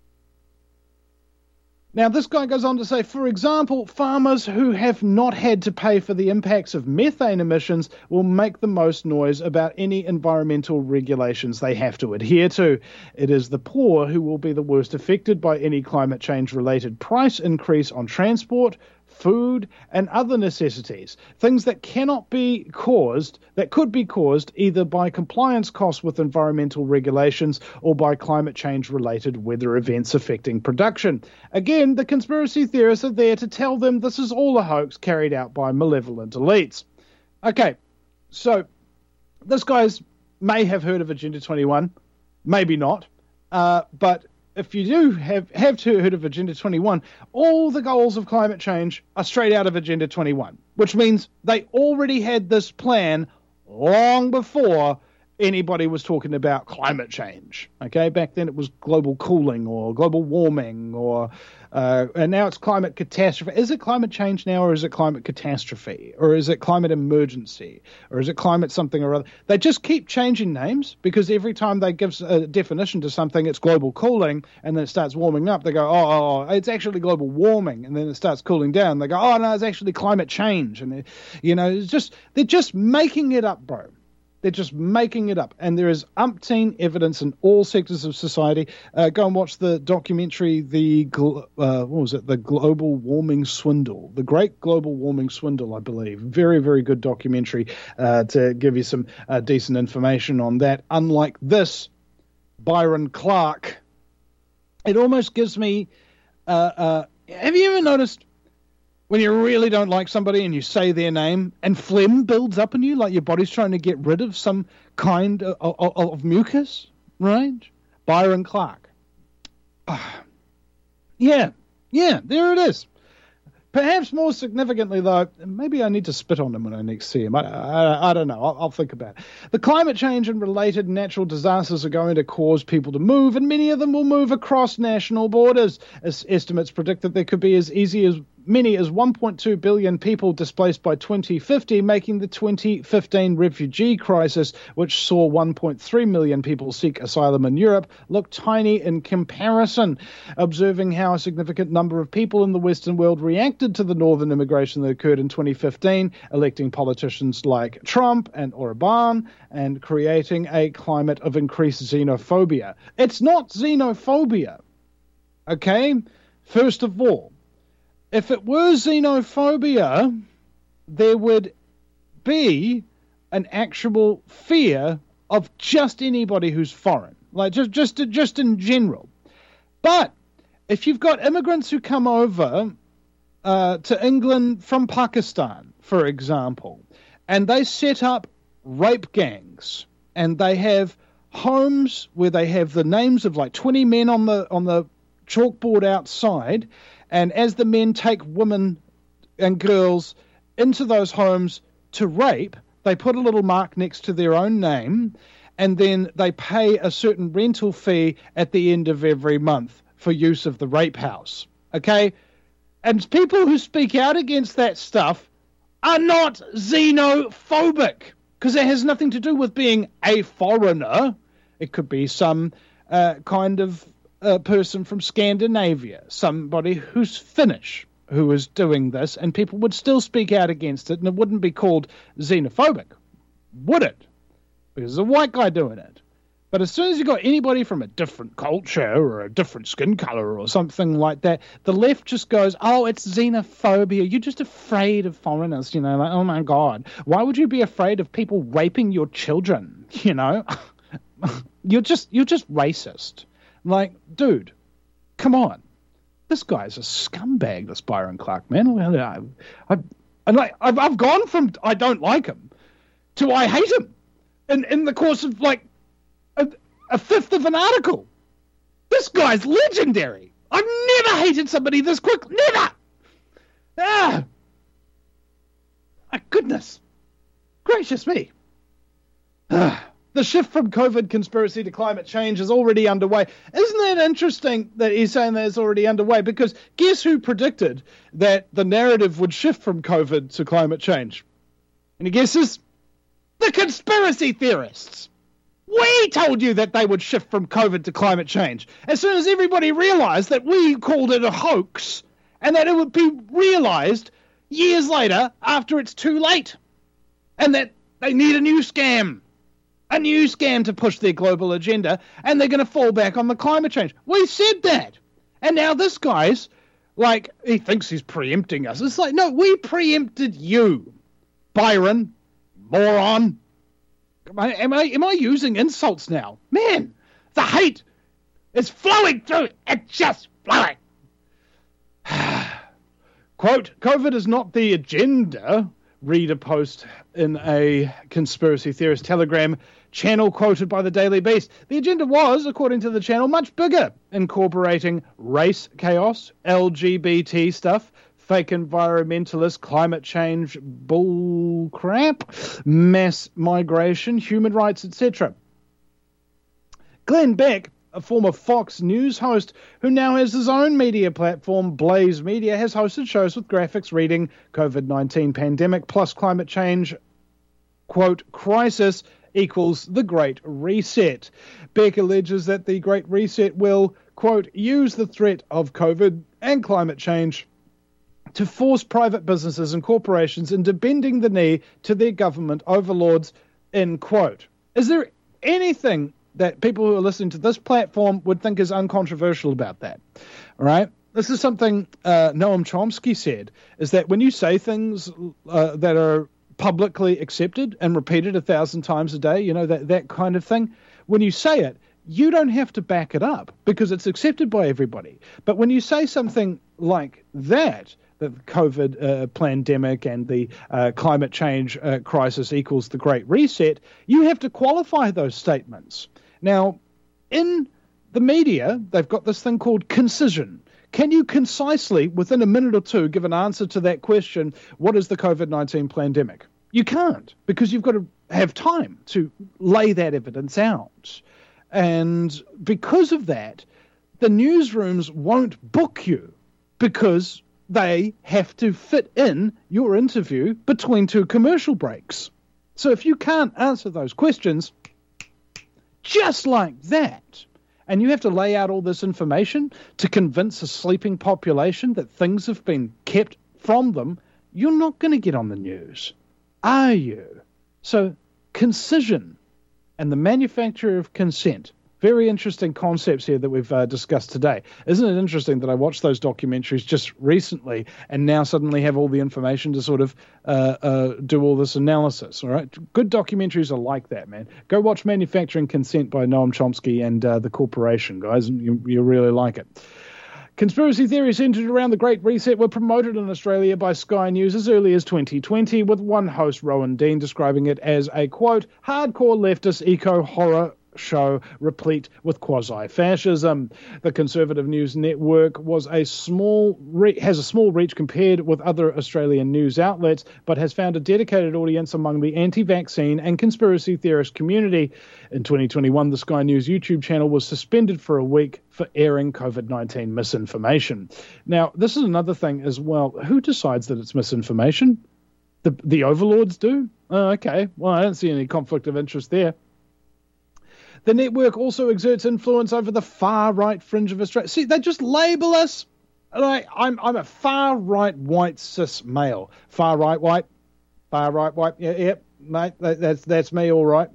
Now, this guy goes on to say, for example, farmers who have not had to pay for the impacts of methane emissions will make the most noise about any environmental regulations they have to adhere to. It is the poor who will be the worst affected by any climate change-related price increase on transport, food, and other necessities, things that cannot be caused, that could be caused either by compliance costs with environmental regulations or by climate change-related weather events affecting production. Again, the conspiracy theorists are there to tell them this is all a hoax carried out by malevolent elites. Okay, so this guy's may have heard of Agenda 21, maybe not, but if you do have heard of Agenda 21, all the goals of climate change are straight out of Agenda 21, which means they already had this plan long before anybody was talking about climate change. Okay, back then it was global cooling or global warming, or and now it's climate catastrophe. Is it climate change now, or is it climate catastrophe, or is it climate emergency, or is it climate something or other? They just keep changing names because every time they give a definition to something, it's global cooling, and then it starts warming up. They go, oh, it's actually global warming, and then it starts cooling down. They go, oh no, it's actually climate change, and they're just making it up, bro. They're just making it up. And there is umpteen evidence in all sectors of society. Go and watch the documentary, The Global Warming Swindle. The Great Global Warming Swindle, I believe. Very, very good documentary to give you some decent information on that. Unlike this, Byron Clark, it almost gives me... have you ever noticed... when you really don't like somebody and you say their name and phlegm builds up in you, like your body's trying to get rid of some kind of mucus, right? Byron Clark. Yeah, there it is. Perhaps more significantly, though, maybe I need to spit on him when I next see him. I don't know. I'll think about it. The climate change and related natural disasters are going to cause people to move, and many of them will move across national borders. As estimates predict that there could be as many as 1.2 billion people displaced by 2050, making the 2015 refugee crisis, which saw 1.3 million people seek asylum in Europe, look tiny in comparison. Observing how a significant number of people in the Western world reacted to the northern immigration that occurred in 2015, electing politicians like Trump and Orban, and creating a climate of increased xenophobia. It's not xenophobia, okay? First of all, if it were xenophobia, there would be an actual fear of just anybody who's foreign, like just in general. But if you've got immigrants who come over to England from Pakistan, for example, and they set up rape gangs, and they have homes where they have the names of like 20 men on the chalkboard outside. And as the men take women and girls into those homes to rape, they put a little mark next to their own name, and then they pay a certain rental fee at the end of every month for use of the rape house. Okay? And people who speak out against that stuff are not xenophobic, because it has nothing to do with being a foreigner. It could be some kind of a person from Scandinavia, somebody who's Finnish, who is doing this, and people would still speak out against it, and it wouldn't be called xenophobic, would it? Because it's a white guy doing it. But as soon as you got anybody from a different culture or a different skin color or something like that, the left just goes, oh, it's xenophobia. You're just afraid of foreigners, like, oh my God. Why would you be afraid of people raping your children, You're just racist. Like, dude, come on. This guy's a scumbag, this Byron Clark, man. I've gone from I don't like him to I hate him in the course of, like, a fifth of an article. This guy's legendary. I've never hated somebody this quick. Never! Ah! My goodness. Gracious me. Ah. The shift from COVID conspiracy to climate change is already underway. Isn't that interesting that he's saying that it's already underway? Because guess who predicted that the narrative would shift from COVID to climate change? Any guesses? The conspiracy theorists. We told you that they would shift from COVID to climate change. As soon as everybody realized that we called it a hoax, and that it would be realized years later after it's too late. And that they need a new scam to push their global agenda, and they're going to fall back on the climate change. We said that. And now this guy's like, he thinks he's preempting us. It's like, no, we preempted you, Byron, moron. Am I using insults now? Man, the hate is flowing through. It's just flowing. Quote, COVID is not the agenda, read a post in a conspiracy theorist Telegram channel quoted by the Daily Beast. The agenda was, according to the channel, much bigger, incorporating race chaos, LGBT stuff, fake environmentalist, climate change, bull crap, mass migration, human rights, etc. Glenn Beck, a former Fox News host who now has his own media platform, Blaze Media, has hosted shows with graphics reading COVID-19 pandemic plus climate change, quote, crisis equals the Great Reset. Beck alleges that the Great Reset will, quote, use the threat of COVID and climate change to force private businesses and corporations into bending the knee to their government overlords, end quote. Is there anything that people who are listening to this platform would think is uncontroversial about that? All right? This is something Noam Chomsky said, is that when you say things that are publicly accepted and repeated 1,000 times a day, you know, that kind of thing, when you say it, you don't have to back it up because it's accepted by everybody. But when you say something like that, the COVID pandemic and the climate change crisis equals the Great Reset, you have to qualify those statements. Now, in the media, they've got this thing called concision. Can you concisely, within a minute or two, give an answer to that question, what is the COVID-19 pandemic? You can't, because you've got to have time to lay that evidence out. And because of that, the newsrooms won't book you because they have to fit in your interview between two commercial breaks. So if you can't answer those questions just like that, and you have to lay out all this information to convince a sleeping population that things have been kept from them, you're not going to get on the news, are you? So concision and the manufacture of consent. Very interesting concepts here that we've discussed today. Isn't it interesting that I watched those documentaries just recently and now suddenly have all the information to sort of do all this analysis, all right? Good documentaries are like that, man. Go watch Manufacturing Consent by Noam Chomsky and The Corporation, guys. You'll really like it. Conspiracy theories centered around the Great Reset were promoted in Australia by Sky News as early as 2020, with one host, Rowan Dean, describing it as a, quote, hardcore leftist eco-horror show replete with quasi-fascism. The Conservative News Network has a small reach compared with other Australian news outlets, but has found a dedicated audience among the anti-vaccine and conspiracy theorist community. In 2021, the Sky News YouTube channel was suspended for a week for airing COVID-19 misinformation. Now, this is another thing as well. Who decides that it's misinformation? The overlords do? Oh, okay. Well, I don't see any conflict of interest there. The network also exerts influence over the far-right fringe of Australia. See, they just label us. I'm a far-right white cis male. Far-right white. Far-right white. Yeah, mate, that's me, all right.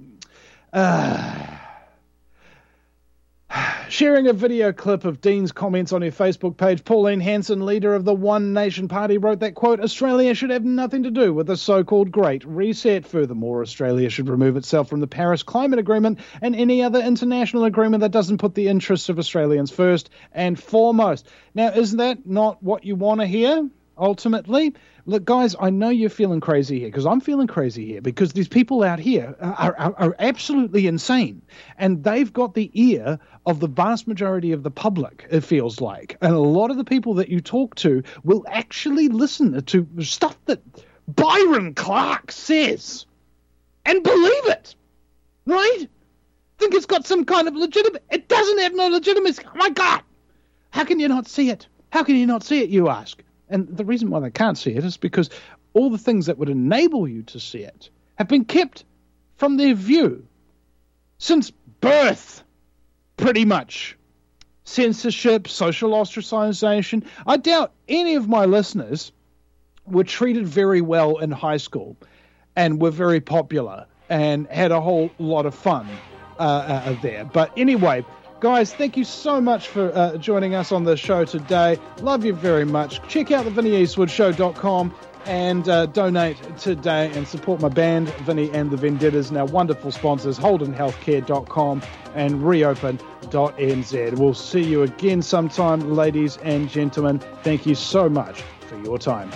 Sharing a video clip of Dean's comments on her Facebook page, Pauline Hanson, leader of the One Nation Party, wrote that, quote, Australia should have nothing to do with the so-called Great Reset. Furthermore, Australia should remove itself from the Paris Climate Agreement and any other international agreement that doesn't put the interests of Australians first and foremost. Now, isn't that not what you want to hear, ultimately? Look, guys, I know you're feeling crazy here because I'm feeling crazy here because these people out here are absolutely insane. And they've got the ear of the vast majority of the public, it feels like. And a lot of the people that you talk to will actually listen to stuff that Byron Clark says and believe it, right? Think it's got some kind of legitimate. It doesn't have no legitimacy. Oh, my God. How can you not see it? How can you not see it, you ask? And the reason why they can't see it is because all the things that would enable you to see it have been kept from their view since birth, pretty much. Censorship, social ostracization. I doubt any of my listeners were treated very well in high school and were very popular and had a whole lot of fun there. But anyway, guys, thank you so much for joining us on the show today. Love you very much. Check out the VinnyEastwoodShow.com and donate today and support my band, Vinny and the Vendettas, and our wonderful sponsors, HoldenHealthcare.com and Reopen.nz. We'll see you again sometime, ladies and gentlemen. Thank you so much for your time.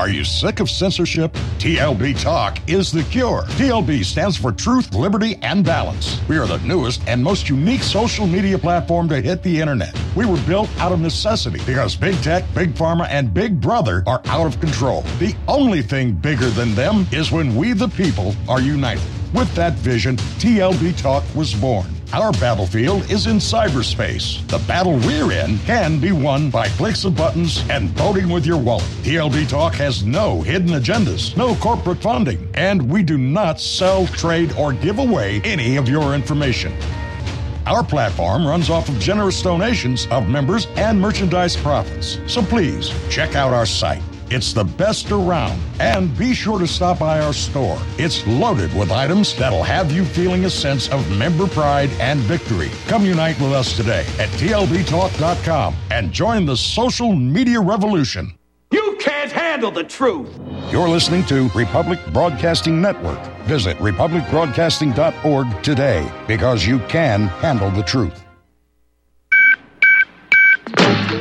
Are you sick of censorship? TLB Talk is the cure. TLB stands for Truth, Liberty, and Balance. We are the newest and most unique social media platform to hit the internet. We were built out of necessity because big tech, big pharma, and big brother are out of control. The only thing bigger than them is when we, the people, are united. With that vision, TLB Talk was born. Our battlefield is in cyberspace. The battle we're in can be won by clicks of buttons and voting with your wallet. TLB Talk has no hidden agendas, no corporate funding, and we do not sell, trade, or give away any of your information. Our platform runs off of generous donations of members and merchandise profits. So please, check out our site. It's the best around. And be sure to stop by our store. It's loaded with items that'll have you feeling a sense of member pride and victory. Come unite with us today at TLBTalk.com and join the social media revolution. You can't handle the truth. You're listening to Republic Broadcasting Network. Visit republicbroadcasting.org today because you can handle the truth.